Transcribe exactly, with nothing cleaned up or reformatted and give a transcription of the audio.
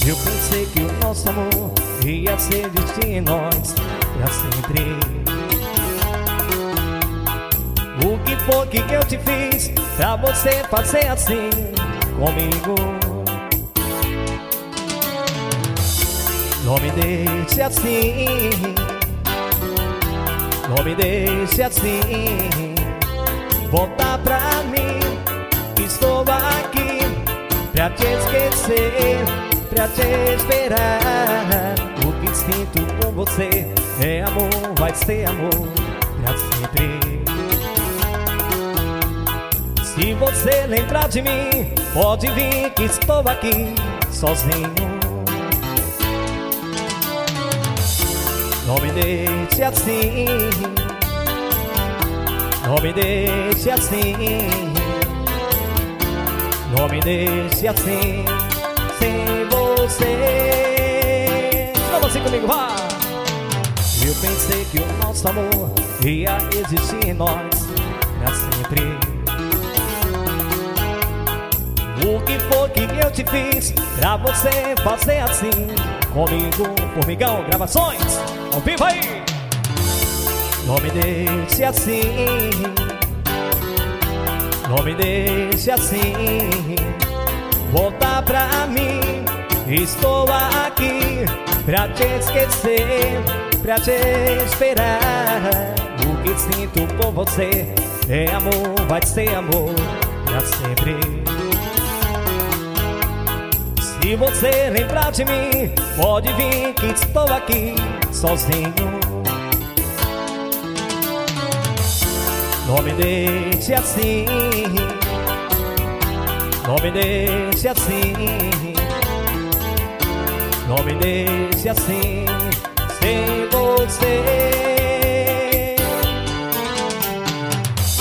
Eu pensei que o nosso amor ia ser de nós pra sempre. O que foi que eu te fiz pra você fazer assim comigo? Não me deixe assim, não me deixe assim. Volta pra mim, estou aqui pra te esquecer, pra te esperar. O que sinto por você é amor, vai ser amor pra sempre. Se você lembrar de mim, pode vir que estou aqui sozinho. Não me deixe assim, não me deixe assim, não me deixe assim, sem você. Vamos assim comigo, vá! Eu pensei que o nosso amor ia existir em nós pra sempre. O que foi que eu te fiz pra você fazer assim comigo? Formigão Gravações, ao vivo aí! Não me deixe assim, não me deixe assim. Volta pra mim, estou aqui pra te esquecer, pra te esperar. O que sinto por você é amor, vai ser amor pra sempre. Se você lembrar de mim, pode vir que estou aqui sozinho. Não me deixe assim, não me deixe assim, não me deixe assim, sem você.